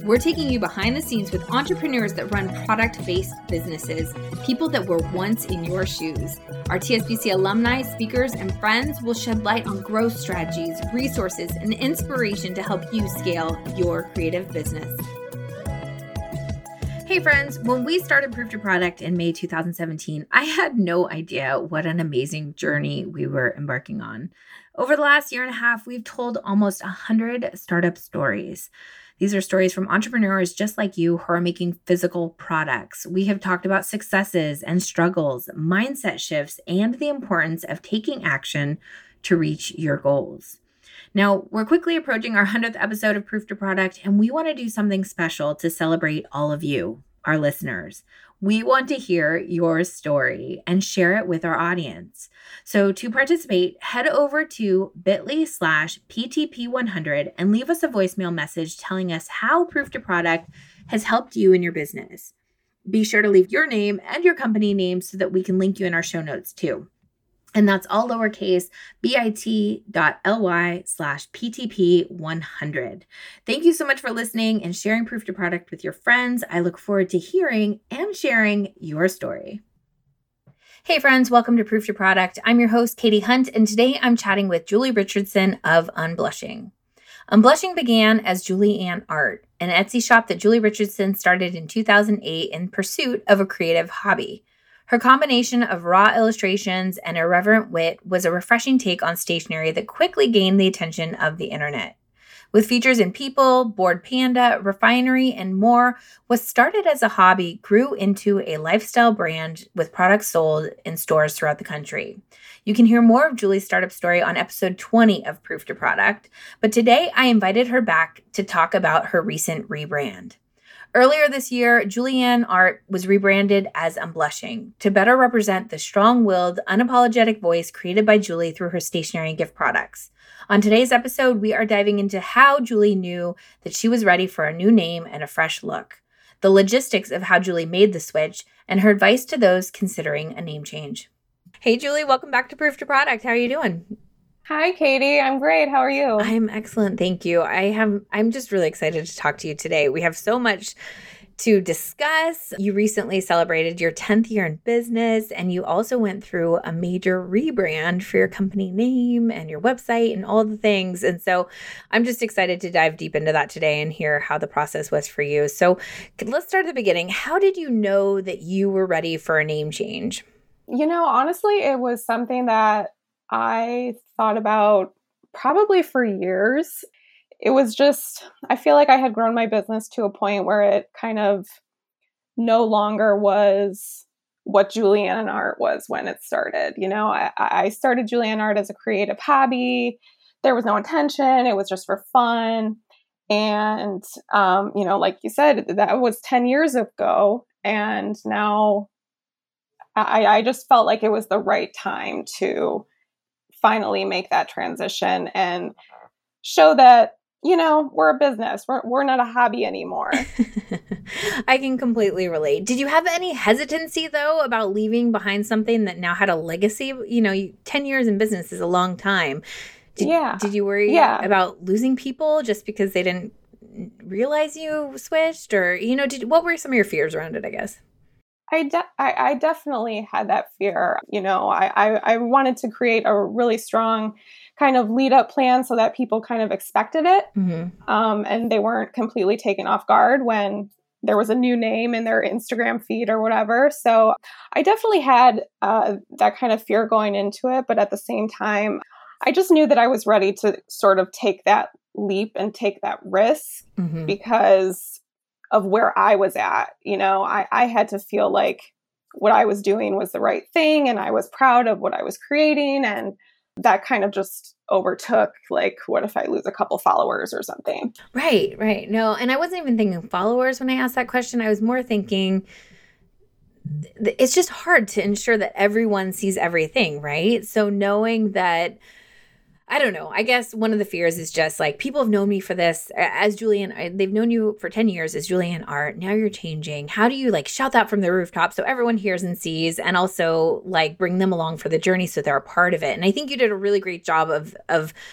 we're taking you behind the scenes with entrepreneurs that run product-based businesses, people that were once in your shoes. Our TSBC alumni, speakers, and friends will shed light on growth strategies, resources, and inspiration to help you scale your creative business. Hey friends, when we started Proof to Product in May 2017, I had no idea what an amazing journey we were embarking on. Over the last year and a half, we've told almost 100 startup stories. These are stories from entrepreneurs just like you who are making physical products. We have talked about successes and struggles, mindset shifts, and the importance of taking action to reach your goals. Now, we're quickly approaching our 100th episode of Proof to Product, and we want to do something special to celebrate all of you, our listeners. We want to hear your story and share it with our audience. So to participate, head over to bit.ly/PTP100 and leave us a voicemail message telling us how Proof to Product has helped you in your business. Be sure to leave your name and your company name so that we can link you in our show notes too. And that's all lowercase bit.ly/PTP100. Thank you so much for listening and sharing Proof to Product with your friends. I look forward to hearing and sharing your story. Hey friends, welcome to Proof to Product. I'm your host, Katie Hunt, and today I'm chatting with Julie Richardson of Unblushing. Unblushing began as Julie Ann Art, an Etsy shop that Julie Richardson started in 2008 in pursuit of a creative hobby. Her combination of raw illustrations and irreverent wit was a refreshing take on stationery that quickly gained the attention of the internet. With features in People, Bored Panda, Refinery, and more, what started as a hobby grew into a lifestyle brand with products sold in stores throughout the country. You can hear more of Julie's startup story on episode 20 of Proof to Product, but today I invited her back to talk about her recent rebrand. Earlier this year, Julie Ann Art was rebranded as Unblushing to better represent the strong-willed, unapologetic voice created by Julie through her stationery and gift products. On today's episode, we are diving into how Julie knew that she was ready for a new name and a fresh look, the logistics of how Julie made the switch, and her advice to those considering a name change. Hey, Julie, welcome back to Proof to Product. How are you doing? Hi, Katie. I'm great. How are you? I'm excellent. Thank you. I'm just really excited to talk to you today. We have so much to discuss. You recently celebrated your 10th year in business, and you also went through a major rebrand for your company name and your website and all the things. And so I'm just excited to dive deep into that today and hear how the process was for you. So let's start at the beginning. How did you know that you were ready for a name change? Honestly, it was something that I thought about probably for years. It was just, I feel like I had grown my business to a point where it kind of no longer was what Julie Ann Art was when it started. I started Julie Ann Art as a creative hobby. There was no intention. It was just for fun. And, like you said, that was 10 years ago. And now I just felt like it was the right time to finally make that transition and show that, we're a business. We're not a hobby anymore. I can completely relate. Did you have any hesitancy, though, about leaving behind something that now had a legacy? 10 years in business is a long time. Did you worry about losing people just because they didn't realize you switched? Or, what were some of your fears around it, I guess? I definitely had that fear. I wanted to create a really strong kind of lead up plan so that people kind of expected it. Mm-hmm. And they weren't completely taken off guard when there was a new name in their Instagram feed or whatever. So I definitely had that kind of fear going into it. But at the same time, I just knew that I was ready to sort of take that leap and take that risk because of where I was at. I had to feel like what I was doing was the right thing and I was proud of what I was creating. And that kind of just overtook, like, what if I lose a couple followers or something? Right. No, and I wasn't even thinking followers when I asked that question. I was more thinking it's just hard to ensure that everyone sees everything, right? So knowing that, I don't know, I guess one of the fears is just like, people have known me for this as Julie Ann, they've known you for 10 years as Julie Ann Art. Now you're changing. How do you shout that from the rooftop so everyone hears and sees, and also bring them along for the journey so they're a part of it? And I think you did a really great job of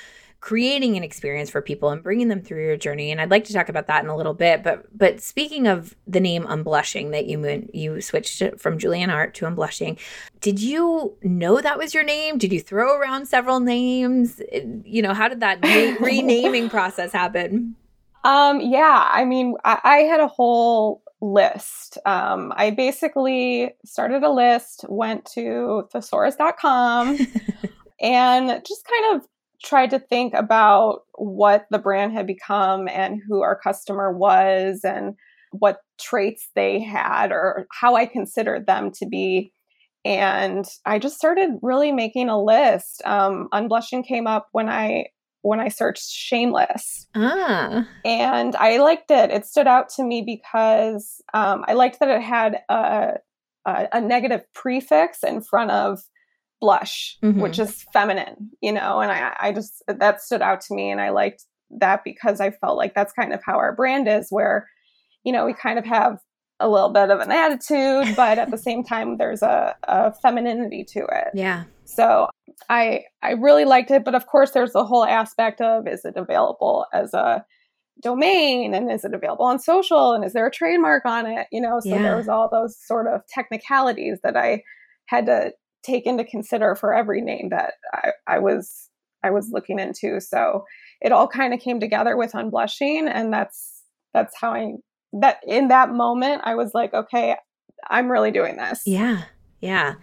creating an experience for people and bringing them through your journey. And I'd like to talk about that in a little bit. But speaking of the name Unblushing, that you switched it from Julienne Art to Unblushing, did you know that was your name? Did you throw around several names? How did that renaming process happen? Yeah, I mean, I had a whole list. I basically started a list, went to thesaurus.com and just kind of tried to think about what the brand had become and who our customer was and what traits they had or how I considered them to be. And I just started really making a list. Unblushing came up when I searched shameless. And I liked it. It stood out to me because I liked that it had a negative prefix in front of blush, which is feminine, and I just, that stood out to me. And I liked that because I felt like that's kind of how our brand is, where, we kind of have a little bit of an attitude, but at the same time, there's a femininity to it. Yeah. So I really liked it. But of course, there's the whole aspect of, is it available as a domain, and is it available on social, and is there a trademark on it? So there was all those sort of technicalities that I had to take into consider for every name that I was looking into. So it all kind of came together with Unblushing, and that's how that in that moment I was like, okay, I'm really doing this. Yeah. Yeah.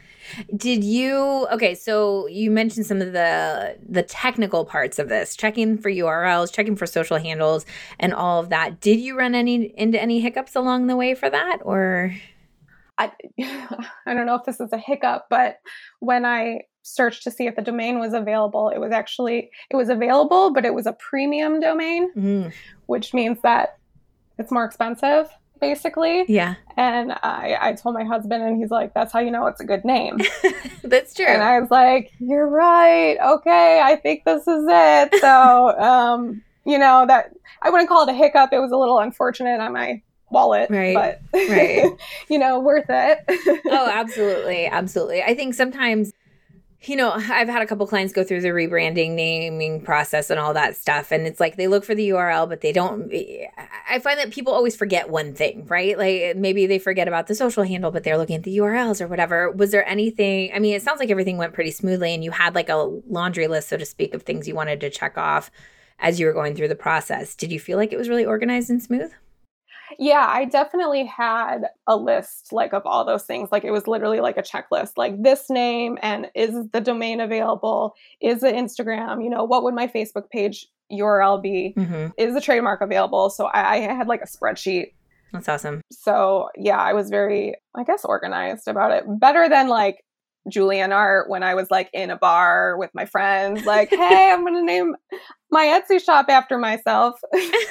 So you mentioned some of the technical parts of this, checking for URLs, checking for social handles, and all of that. Did you run into any hiccups along the way for that, or? I don't know if this is a hiccup, but when I searched to see if the domain was available, it was available, but it was a premium domain, which means that it's more expensive, basically. Yeah. And I told my husband, and he's like, that's how you know it's a good name. That's true. And I was like, you're right. Okay, I think this is it. So, that I wouldn't call it a hiccup. It was a little unfortunate on my wallet, right, but right. Worth it. Oh, absolutely. Absolutely. I think sometimes, I've had a couple clients go through the rebranding, naming process and all that stuff. And it's like, they look for the URL, but they don't, I find that people always forget one thing, right? Like maybe they forget about the social handle, but they're looking at the URLs or whatever. Was there anything, it sounds like everything went pretty smoothly, and you had like a laundry list, so to speak, of things you wanted to check off as you were going through the process. Did you feel like it was really organized and smooth? Yeah, I definitely had a list of all those things. It was literally like a checklist, this name, and is the domain available? Is the Instagram, what would my Facebook page URL be? Is the trademark available? So I had a spreadsheet. That's awesome. So yeah, I was very, organized about it. Better than Julienne Art when I was in a bar with my friends, hey, I'm going to name my Etsy shop after myself.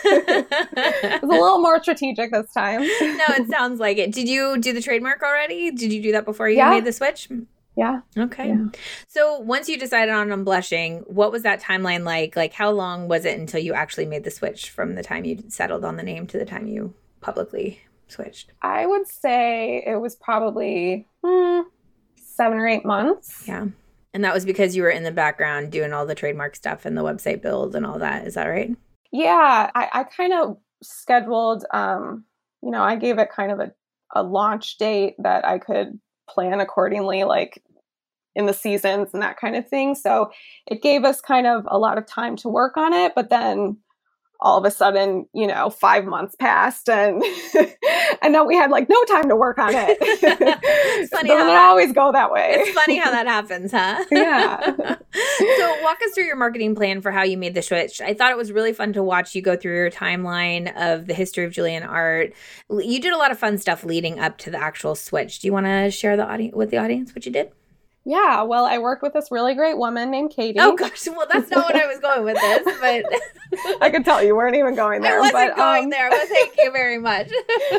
It was a little more strategic this time. No, it sounds like it. Did you do the trademark already? Did you do that before you made the switch? Yeah. Okay. Yeah. So once you decided on Unblushing, what was that timeline like? How long was it until you actually made the switch from the time you settled on the name to the time you publicly switched? I would say it was probably 7 or 8 months. Yeah. And that was because you were in the background doing all the trademark stuff and the website build and all that. Is that right? Yeah. I kind of scheduled, I gave it kind of a launch date that I could plan accordingly, in the seasons and that kind of thing. So it gave us kind of a lot of time to work on it, but then all of a sudden, 5 months passed and and then we had no time to work on it. It's funny Doesn't always go that way. It's funny how that happens, huh? Yeah. So walk us through your marketing plan for how you made the switch. I thought it was really fun to watch you go through your timeline of the history of Julienne Art. You did a lot of fun stuff leading up to the actual switch. Do you want to share with the audience what you did? Yeah, well, I worked with this really great woman named Katie. Oh, gosh. Well, that's not what I was going with this, but... I could tell you weren't even going there. I wasn't going there. Well, thank you very much.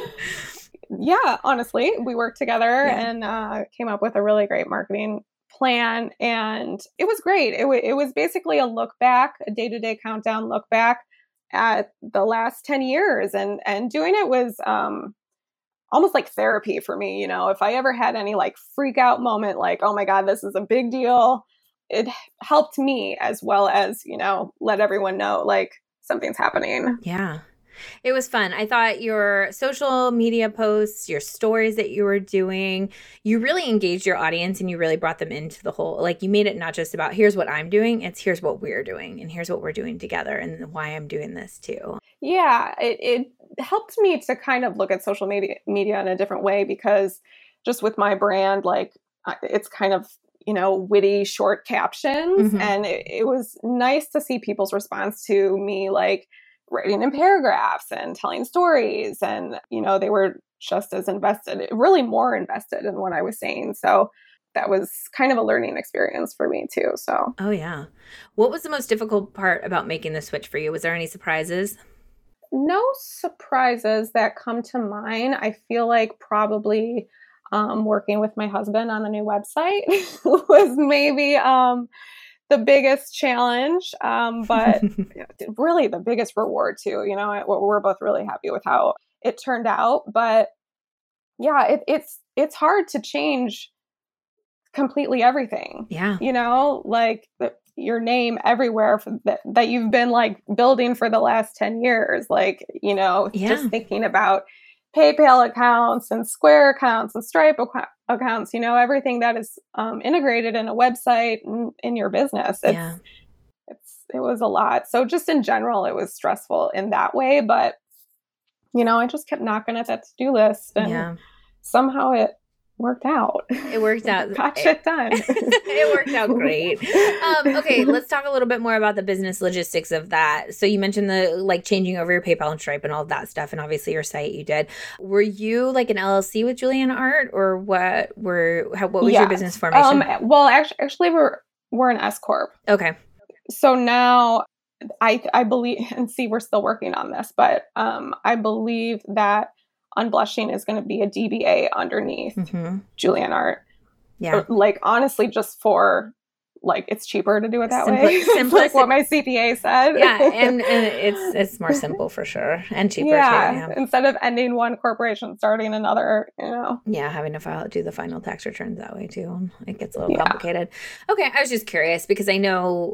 Yeah, honestly, we worked together and came up with a really great marketing plan. And it was great. It was basically a look back, a day-to-day countdown look back at the last 10 years. And doing it was... almost like therapy for me. If I ever had any freak out moment, oh my God, this is a big deal. it helped me as well as, let everyone know like something's happening. Yeah. It was fun. I thought your social media posts, your stories that you were doing, you really engaged your audience and you really brought them into the whole, like you made it not just about here's what I'm doing, it's here's what we're doing and here's what we're doing together and why I'm doing this too. Yeah, it helped me to kind of look at social media in a different way because just with my brand, like it's kind of, witty short captions. And it was nice to see people's response to me, like writing in paragraphs and telling stories. And, they were just as invested, really more invested in what I was saying. So that was kind of a learning experience for me too. So. Oh, yeah. What was the most difficult part about making the switch for you? Was there any surprises? No surprises that come to mind. I feel like probably working with my husband on the new website was maybe the biggest challenge, but really the biggest reward too. We're both really happy with how it turned out. But yeah, it's hard to change completely everything. Yeah, like your name everywhere that you've been like building for the last 10 years. Like, just thinking about PayPal accounts and Square accounts and Stripe accounts, everything that is integrated in a website in your business. It was a lot. So just in general, it was stressful in that way. But, I just kept knocking at that to-do list and somehow it worked out. It worked out. Got shit done. It worked out great. Okay, let's talk a little bit more about the business logistics of that. So you mentioned the like changing over your PayPal and Stripe and all of that stuff, and obviously your site you did. Were you like an LLC with Juliana Art, or what was your business formation? Well, actually, we're an S corp. Okay. So now I believe, and see, we're still working on this, but I believe that Unblushing is going to be a DBA underneath Juliana Art. Yeah. Like, honestly, just for, like, it's cheaper to do it that way. Like what my CPA said. Yeah, and it's more simple for sure. And cheaper too. Yeah. Instead of ending one corporation, starting another, Yeah, having to do the final tax returns that way too. It gets a little complicated. Okay, I was just curious because I know...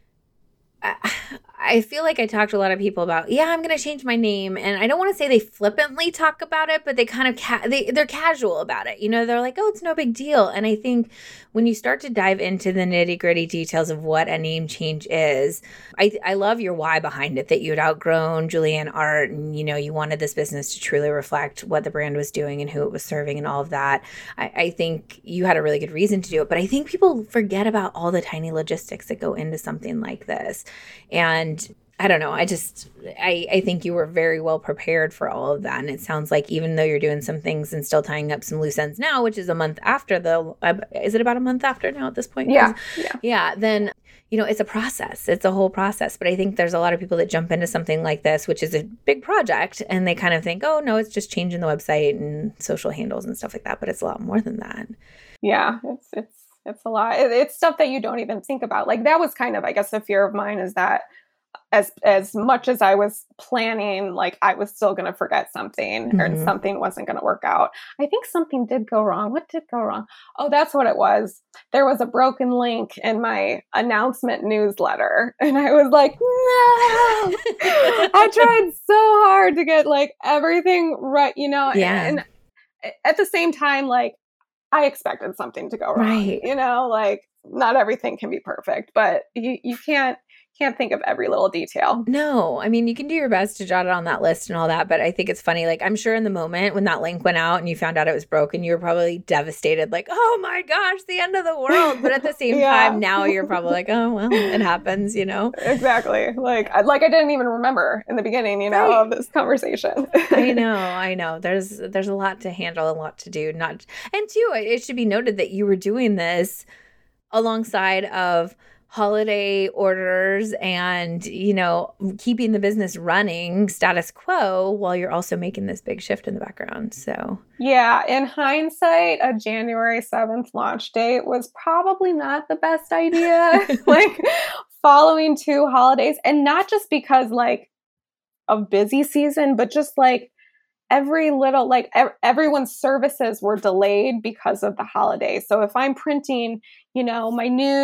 I feel like I talked to a lot of people about, I'm going to change my name. And I don't want to say they flippantly talk about it, but they kind of, they're casual about it. They're like, oh, it's no big deal. And I think when you start to dive into the nitty gritty details of what a name change is, I love your why behind it, that you had outgrown Juliana Art and, you wanted this business to truly reflect what the brand was doing and who it was serving and all of that. I think you had a really good reason to do it, but I think people forget about all the tiny logistics that go into something like this. And I don't know. I think you were very well prepared for all of that. And it sounds like even though you're doing some things and still tying up some loose ends now, which is a month after is it about a month after now at this point? Yeah. Then, it's a process. It's a whole process. But I think there's a lot of people that jump into something like this, which is a big project, and they kind of think, oh, no, it's just changing the website and social handles and stuff like that. But it's a lot more than that. Yeah, it's a lot. It's stuff that you don't even think about. Like that was kind of, I guess, a fear of mine is that as much as I was planning, like I was still going to forget something or something wasn't going to work out. I think something did go wrong. What did go wrong? Oh, that's what it was. There was a broken link in my announcement newsletter. And I was like, no, I tried so hard to get like everything right, and at the same time, like I expected something to go wrong, right. Like not everything can be perfect, but you can't think of every little detail. No, I mean, you can do your best to jot it on that list and all that, but I think it's funny. Like, I'm sure in the moment when that link went out and you found out it was broken, you were probably devastated, like, oh my gosh, the end of the world. But at the same time, now you're probably like, oh, well, it happens, Exactly. Like I didn't even remember in the beginning, right. of this conversation. I know. There's a lot to handle, a lot to do. And two, it should be noted that you were doing this alongside of holiday orders and, keeping the business running status quo while you're also making this big shift in the background. So, yeah, in hindsight, a January 7th launch date was probably not the best idea. Like following 2 holidays, and not just because like of busy season, but just like every little, like everyone's services were delayed because of the holiday. So if I'm printing, my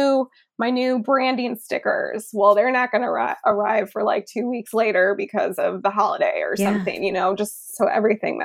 new branding stickers, well, they're not going to arrive for like 2 weeks later because of the holiday or something, just so everything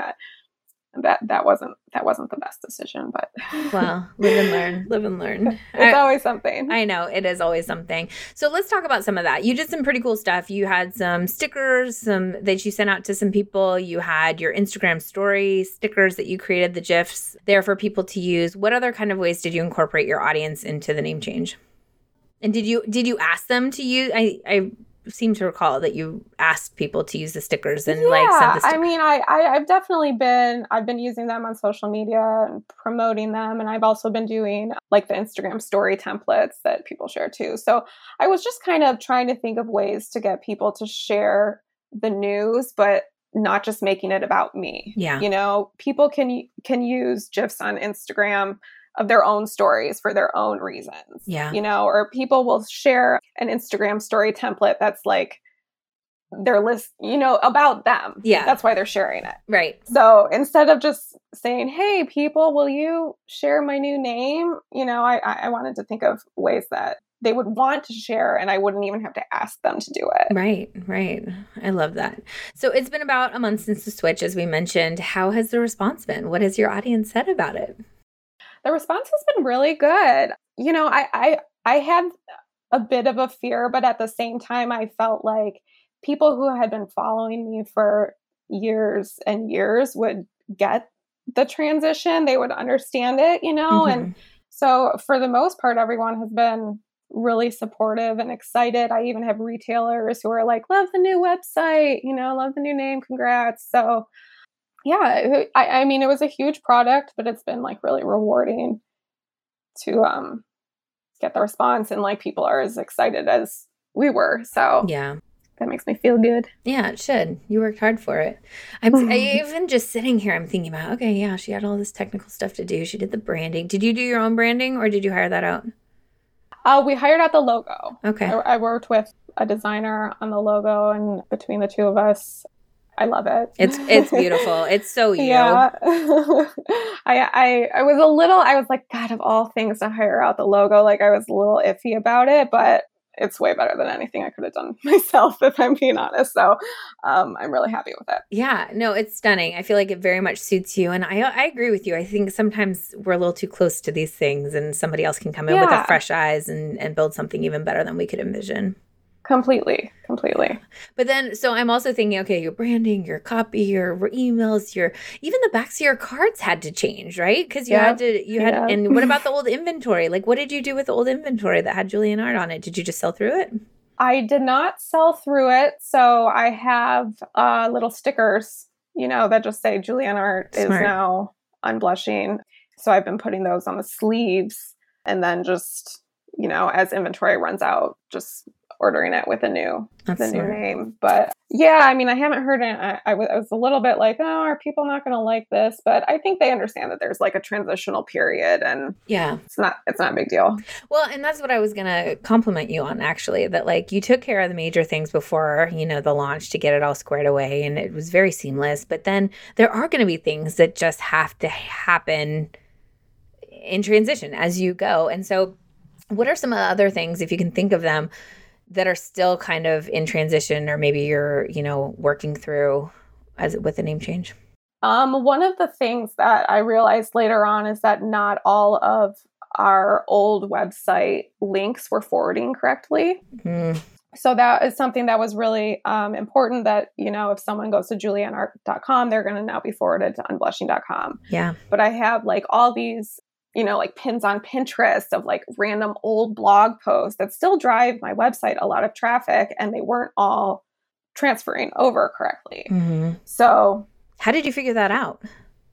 that wasn't the best decision, but well, live and learn. It's always something. I know it is always something. So let's talk about some of that. You did some pretty cool stuff. You had some stickers, that you sent out to some people. You had your Instagram story stickers that you created, the GIFs there for people to use. What other kind of ways did you incorporate your audience into the name change? And did you ask them to use? I seem to recall that you asked people to use the stickers and sent the stickers. I mean, I've definitely been using them on social media and promoting them. And I've also been doing like the Instagram story templates that people share too. So I was just kind of trying to think of ways to get people to share the news, but not just making it about me. Yeah. People can use GIFs on Instagram of their own stories for their own reasons. Yeah. Or people will share an Instagram story template that's like their list, about them. Yeah. That's why they're sharing it. Right. So instead of just saying, hey, people, will you share my new name? I wanted to think of ways that they would want to share and I wouldn't even have to ask them to do it. Right. I love that. So it's been about a month since the switch, as we mentioned. How has the response been? What has your audience said about it? The response has been really good. I had a bit of a fear, but at the same time, I felt like people who had been following me for years and years would get the transition. They would understand it, Mm-hmm. And so for the most part, everyone has been really supportive and excited. I even have retailers who are like, love the new website, love the new name. Congrats. So yeah, I mean, it was a huge product, but it's been like really rewarding to get the response, and like people are as excited as we were. So yeah, that makes me feel good. Yeah, it should. You worked hard for it. I even just sitting here, I'm thinking about, okay, yeah, she had all this technical stuff to do. She did the branding. Did you do your own branding or did you hire that out? We hired out the logo. Okay. I worked with a designer on the logo, and between the two of us, I love it. It's beautiful. It's so you. Yeah. I was like, God, of all things to hire out the logo, like I was a little iffy about it, but it's way better than anything I could have done myself, if I'm being honest. So I'm really happy with it. Yeah, no, it's stunning. I feel like it very much suits you. And I agree with you. I think sometimes we're a little too close to these things and somebody else can come in with a fresh eyes and build something even better than we could envision. Completely. But then, so I'm also thinking, okay, your branding, your copy, your emails, even the backs of your cards had to change, right? Because you had, and what about the old inventory? Like, what did you do with the old inventory that had Julia Nard on it? Did you just sell through it? I did not sell through it. So I have little stickers, that just say Julia Nard is now unblushing. So I've been putting those on the sleeves and then just, as inventory runs out, just ordering it with the new name. But yeah, I mean, I haven't heard it. I was a little bit like, oh, are people not going to like this? But I think they understand that there's like a transitional period, and it's not a big deal. Well, and that's what I was going to compliment you on, actually, that like you took care of the major things before, the launch to get it all squared away, and it was very seamless. But then there are going to be things that just have to happen in transition as you go. And so what are some other things, if you can think of them, that are still kind of in transition, or maybe you're, working through with the name change? One of the things that I realized later on is that not all of our old website links were forwarding correctly. Mm. So that is something that was really important, that, if someone goes to julianart.com, they're going to now be forwarded to unblushing.com. Yeah. But I have like all these like pins on Pinterest of like random old blog posts that still drive my website a lot of traffic, and they weren't all transferring over correctly. Mm-hmm. So how did you figure that out?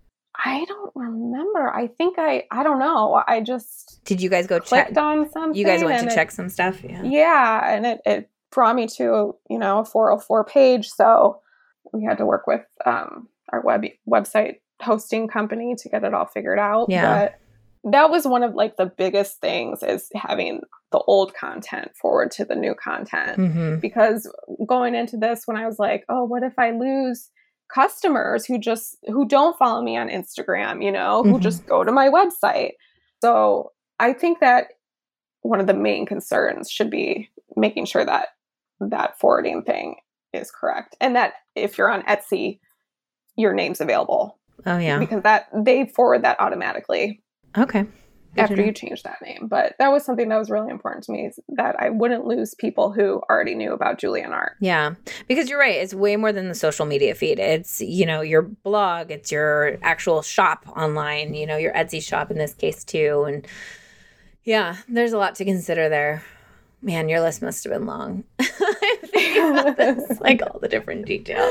I don't remember. I think I don't know. I just did you guys go clicked on something? You guys went to check some stuff? Yeah. Yeah. And it brought me to, a 404 page. So we had to work with our website hosting company to get it all figured out. Yeah. But that was one of like the biggest things, is having the old content forward to the new content. Mm-hmm. Because going into this, when I was like, oh, what if I lose customers who don't follow me on Instagram, who just go to my website. So I think that one of the main concerns should be making sure that that forwarding thing is correct. And that if you're on Etsy, your name's available. Oh, yeah. Because they forward that automatically. Okay. After you change that name. But that was something that was really important to me, is that I wouldn't lose people who already knew about Julienne Art. Yeah, because you're right. It's way more than the social media feed. It's, your blog, it's your actual shop online, your Etsy shop in this case too. And yeah, there's a lot to consider there. Man, your list must have been long. I'm thinking about this, like all the different details.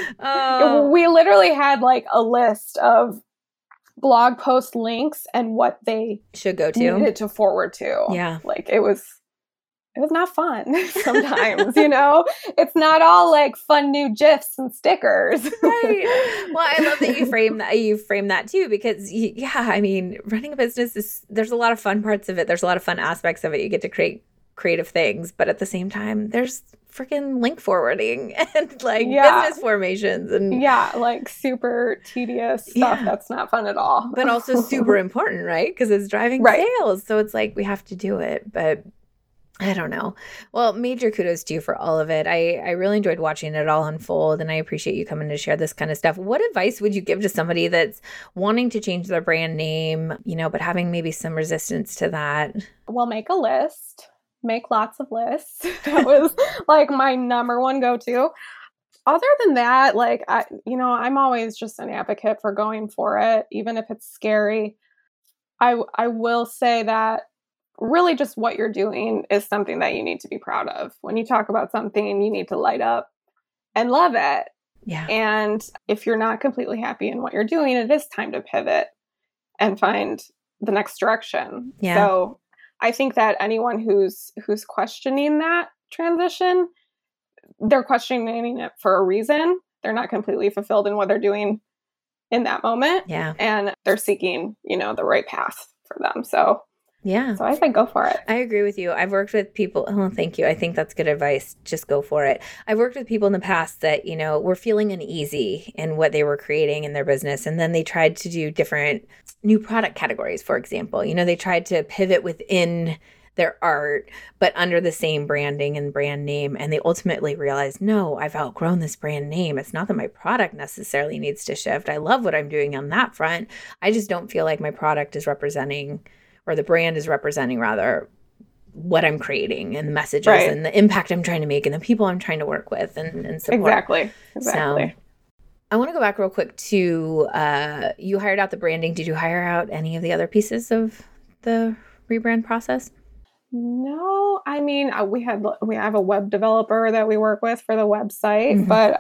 We literally had like a list of blog post links and what they should go to, needed to forward to. Yeah. Like it was not fun sometimes, It's not all like fun new GIFs and stickers. Right. Well, I love that you frame that too, because running a business there's a lot of fun parts of it. There's a lot of fun aspects of it. You get to create creative things, but at the same time, there's freaking link forwarding and business formations and like super tedious stuff that's not fun at all, but also super important, right? Because it's driving sales. So it's like we have to do it, but I don't know. Well, major kudos to you for all of it. I really enjoyed watching it all unfold, and I appreciate you coming to share this kind of stuff. What advice would you give to somebody that's wanting to change their brand name, but having maybe some resistance to that? Well, make a list. Make lots of lists. That was like my number one go-to. Other than that, I'm always just an advocate for going for it, even if it's scary. I will say that really just what you're doing is something that you need to be proud of. When you talk about something, you need to light up and love it. Yeah. And if you're not completely happy in what you're doing, it is time to pivot and find the next direction. Yeah. So I think that anyone who's questioning that transition, they're questioning it for a reason. They're not completely fulfilled in what they're doing in that moment. Yeah. And they're seeking, the right path for them. So yeah. So I think go for it. I agree with you. I've worked with people. Oh, thank you. I think that's good advice. Just go for it. I've worked with people in the past that, were feeling uneasy in what they were creating in their business. And then they tried to do different new product categories, for example. They tried to pivot within their art, but under the same branding and brand name. And they ultimately realized, no, I've outgrown this brand name. It's not that my product necessarily needs to shift. I love what I'm doing on that front. I just don't feel like my product is representing, or the brand is representing rather, what I'm creating and the messages and the impact I'm trying to make and the people I'm trying to work with and support. Exactly. So, I want to go back real quick to you hired out the branding. Did you hire out any of the other pieces of the rebrand process? No, we have a web developer that we work with for the website, but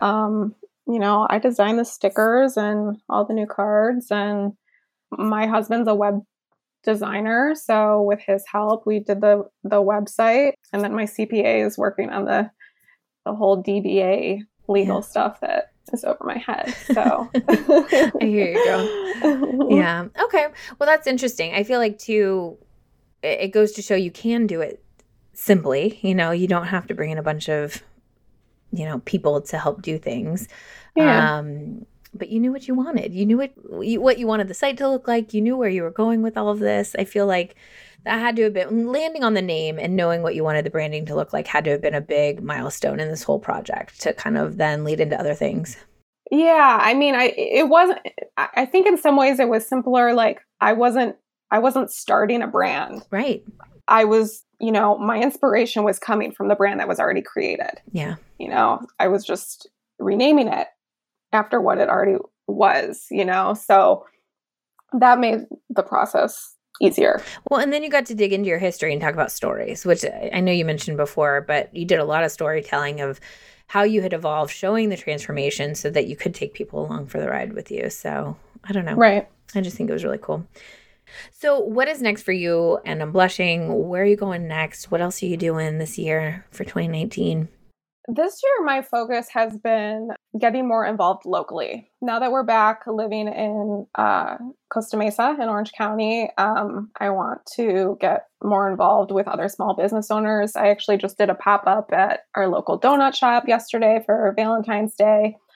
I designed the stickers and all the new cards, and my husband's a web designer, so with his help we did the website, and then my CPA is working on the whole DBA legal stuff that is over my head. So I hear you go. Yeah. Okay. Well, that's interesting. I feel like too, it goes to show you can do it simply. You don't have to bring in a bunch of people to help do things. Yeah. But you knew what you wanted. You knew what you wanted the site to look like. You knew where you were going with all of this. I feel like that had to have been, landing on the name and knowing what you wanted the branding to look like had to have been a big milestone in this whole project to kind of then lead into other things. Yeah. It wasn't, I think in some ways it was simpler. Like I wasn't starting a brand. Right. I was, my inspiration was coming from the brand that was already created. Yeah. I was just renaming it after what it already was, so that made the process easier. Well, and then you got to dig into your history and talk about stories, which I know you mentioned before, but you did a lot of storytelling of how you had evolved, showing the transformation so that you could take people along for the ride with you. So I don't know. Right. I just think it was really cool. So what is next for you? And I'm blushing. Where are you going next? What else are you doing this year for 2019? This year, my focus has been getting more involved locally. Now that we're back living in Costa Mesa in Orange County, I want to get more involved with other small business owners. I actually just did a pop-up at our local donut shop yesterday for Valentine's Day.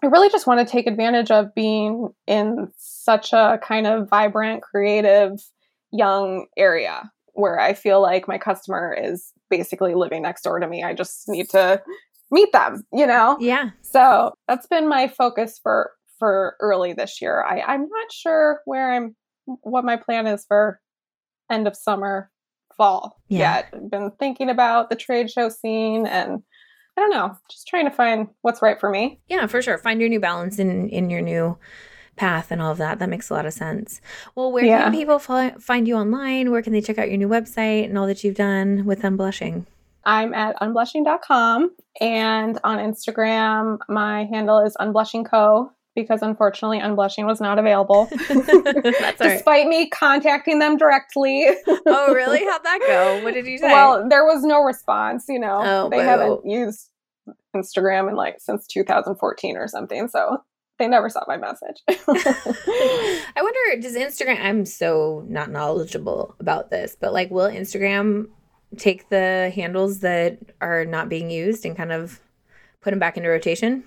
I really just want to take advantage of being in such a kind of vibrant, creative, young area where I feel like my customer is basically living next door to me. I just need to meet them, Yeah. So that's been my focus for early this year. I'm not sure what my plan is for end of summer, fall yet. I've been thinking about the trade show scene, and I don't know, just trying to find what's right for me. Yeah, for sure. Find your new balance in your new path and all of that. That makes a lot of sense. Well, where can people find you online? Where can they check out your new website and all that you've done with Unblushing? I'm at unblushing.com, and on Instagram, my handle is unblushingco, because unfortunately Unblushing was not available. That's Despite me contacting them directly. Oh, really? How'd that go? What did you say? Well, there was no response, they haven't used Instagram since 2014 or something, so they never saw my message. I wonder, does Instagram, I'm so not knowledgeable about this, but will Instagram take the handles that are not being used and kind of put them back into rotation?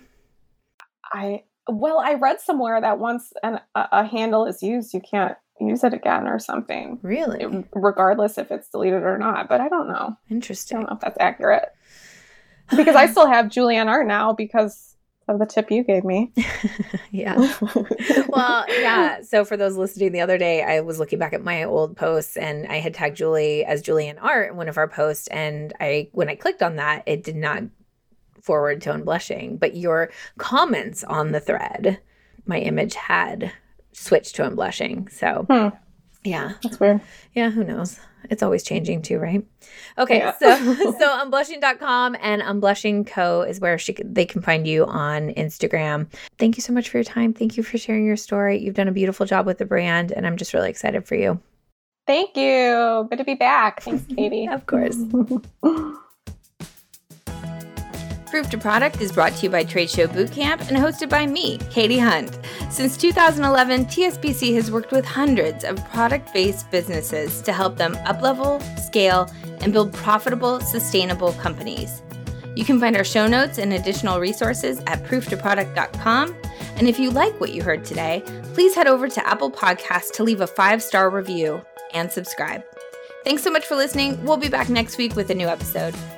I read somewhere that once a handle is used, you can't use it again or something. Really? Regardless if it's deleted or not, but I don't know. Interesting. I don't know if that's accurate. Because I still have Julianne Art now because of the tip you gave me. Yeah. Well, yeah. So for those listening the other day, I was looking back at my old posts and I had tagged Julie as Julianne Art in one of our posts. And when I clicked on that, it did not forward to Unblushing. But your comments on the thread, my image had switched to Unblushing. So yeah. That's weird. Yeah, who knows? It's always changing too, right? Okay, yeah. so unblushing.com and Unblushing Co. is where they can find you on Instagram. Thank you so much for your time. Thank you for sharing your story. You've done a beautiful job with the brand, and I'm just really excited for you. Thank you. Good to be back. Thanks, Katie. Of course. Proof to Product is brought to you by Trade Show Bootcamp and hosted by me, Katie Hunt. Since 2011, TSBC has worked with hundreds of product-based businesses to help them uplevel, scale, and build profitable, sustainable companies. You can find our show notes and additional resources at prooftoproduct.com. And if you like what you heard today, please head over to Apple Podcasts to leave a 5-star review and subscribe. Thanks so much for listening. We'll be back next week with a new episode.